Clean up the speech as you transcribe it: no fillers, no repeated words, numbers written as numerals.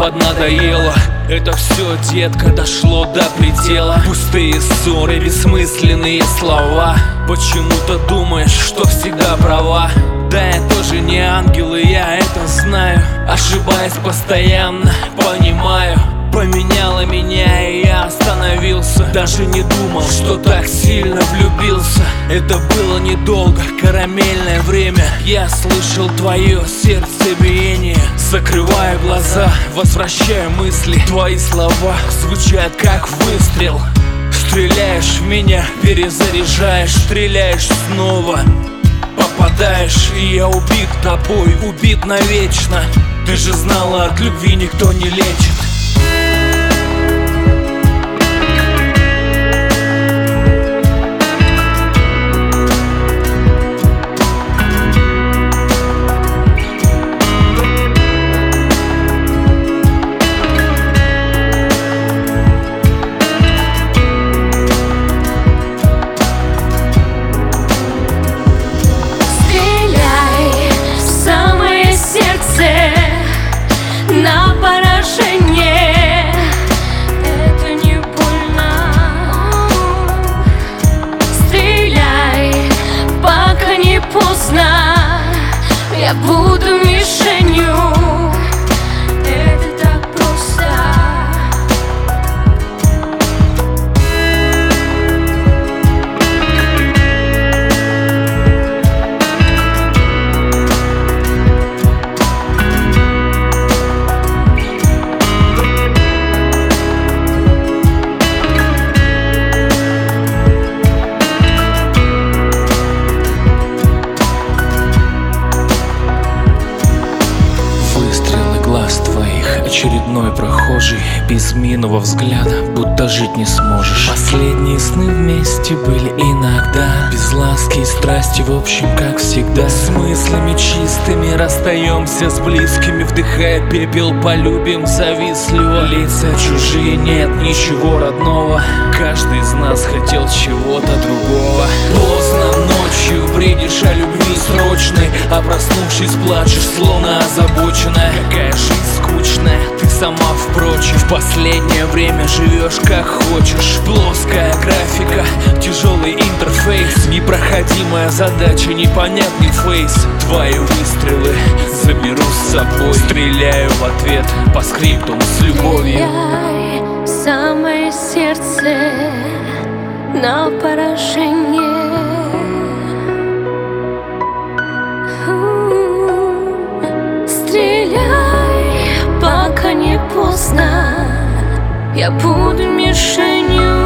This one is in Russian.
поднадоело. Это все, детка, дошло до предела. Пустые ссоры, бессмысленные слова. Почему-то думаешь, что всегда права. Да, я тоже не ангел, и я это знаю. Ошибаясь постоянно, понимаю. Поменяла меня, и я остановился. Даже не думал, что так сильно влюбился. Это было недолго, карамельное время. Я слышал твое сердцебиение. Закрываю глаза, возвращаю мысли. Твои слова звучат как выстрел. Стреляешь в меня, перезаряжаешь, стреляешь снова. Попадаешь, и я убит тобой, убит навечно. Ты же знала, от любви никто не лечит. На поражение, это не больно. Стреляй, пока не поздно. Я буду мишенью. Это так просто. Очередной прохожий, без милого взгляда, будто жить не сможешь. Последние сны вместе были иногда, без ласки и страсти, в общем, как всегда. С мыслями чистыми расстаемся с близкими, вдыхая пепел, полюбим завистливо. Лица чужие, нет ничего родного. Каждый из нас хотел чего-то другого. Поздно ночью бредишь о любви срочной, а проснувшись плачешь, словно озабоченная. Какая жизнь скучная, ты сама, впрочем. В последнее время живешь как хочешь. Плоская графика, тяжелый интерфейс, непроходимая задача, непонятный фейс. Твои выстрелы заберу с собой. Стреляю в ответ по скриптум с любовью. Стреляй в самое сердце на поражение. Стреляй, пока не поздно. Я буду мишенью.